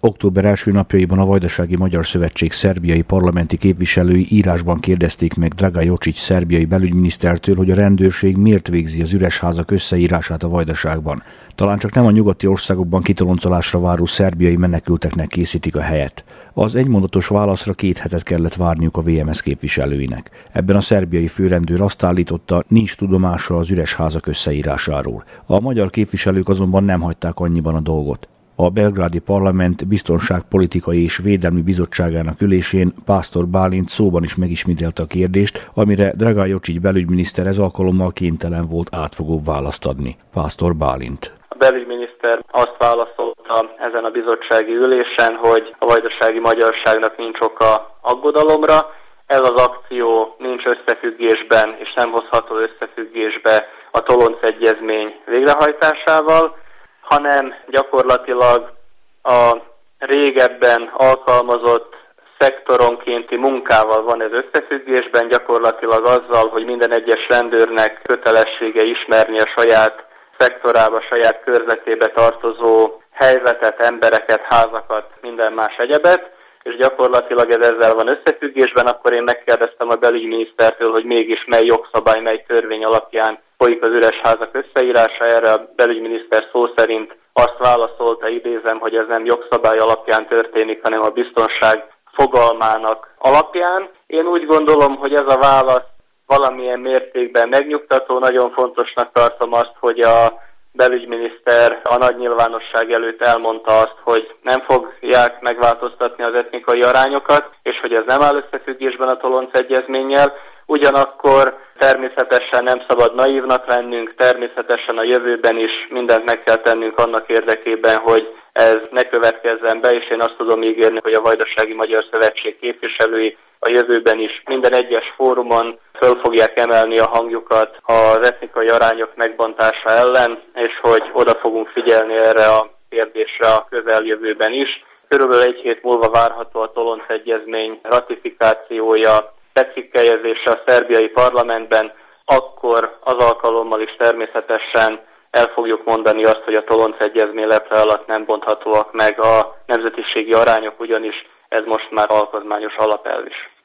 Október első napjaiban a Vajdasági Magyar Szövetség szerbiai parlamenti képviselői írásban kérdezték meg Draga Jocic szerbiai belügyminisztertől, hogy a rendőrség miért végzi az üres házak összeírását a Vajdaságban. Talán csak nem a nyugati országokban kitoloncolásra váró szerbiai menekülteknek készítik a helyet. Az egymondatos válaszra 2 hetet kellett várniuk a VMS képviselőinek. Ebben a szerbiai főrendőr azt állította, nincs tudomása az üres házak összeírásáról. A magyar képviselők azonban nem hagyták annyiban a dolgot. A belgrádi parlament biztonságpolitikai és védelmi bizottságának ülésén Pásztor Bálint szóban is megismételte a kérdést, amire Draga Jocic belügyminiszter ez alkalommal kénytelen volt átfogó választ adni. Pásztor Bálint. A belügyminiszter azt válaszolta ezen a bizottsági ülésen, hogy a vajdasági magyarságnak nincs oka aggodalomra. Ez az akció nincs összefüggésben és nem hozható összefüggésbe a Tolonc egyezmény végrehajtásával, hanem gyakorlatilag a régebben alkalmazott szektoronkénti munkával van ez összefüggésben, gyakorlatilag azzal, hogy minden egyes rendőrnek kötelessége ismerni a saját szektorába, saját körzetébe tartozó helyzetet, embereket, házakat, minden más egyebet, és gyakorlatilag ez ezzel van összefüggésben, akkor én megkérdeztem a belügyminisztertől, hogy mégis mely jogszabály, mely törvény alapján folyik az üres házak összeírása. Erre a belügyminiszter szó szerint azt válaszolta, idézem, hogy ez nem jogszabály alapján történik, hanem a biztonság fogalmának alapján. Én úgy gondolom, hogy ez a válasz valamilyen mértékben megnyugtató. Nagyon fontosnak tartom azt, hogy a belügyminiszter a nagy nyilvánosság előtt elmondta azt, hogy nem fogják megváltoztatni az etnikai arányokat, és hogy ez nem áll összefüggésben a Tolonc egyezménnyel. Ugyanakkor természetesen nem szabad naívnak lennünk, természetesen a jövőben is mindent meg kell tennünk annak érdekében, hogy ez ne következzen be, és én azt tudom ígérni, hogy a Vajdasági Magyar Szövetség képviselői a jövőben is minden egyes fórumon föl fogják emelni a hangjukat az etnikai arányok megbontása ellen, és hogy oda fogunk figyelni erre a kérdésre a közeljövőben is. Körülbelül 1 hét múlva várható a Tolonc egyezmény ratifikációja, becikkeljezése a szerbiai parlamentben, akkor az alkalommal is természetesen el fogjuk mondani azt, hogy a Tolonc egyezmény leple alatt nem bonthatóak meg a nemzetiségi arányok, ugyanis ez most már alkotmányos alapelv is.